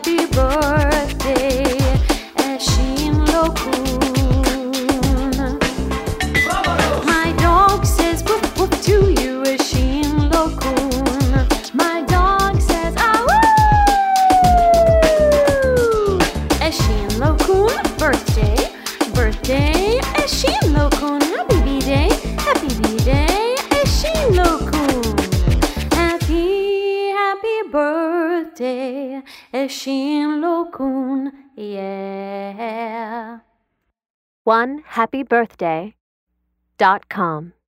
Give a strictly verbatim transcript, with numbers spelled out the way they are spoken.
happy birthday, Eshin Lokun. My dog says woof woof to you, Eshin Lokun. My dog says ah woo. Eshin Lokun, birthday, birthday, Eshin Lokun. Happy B-Day, happy B-Day, Eshin Lokun. Happy, happy birthday, Eshin Lokun, yeah. one happy birthday dot com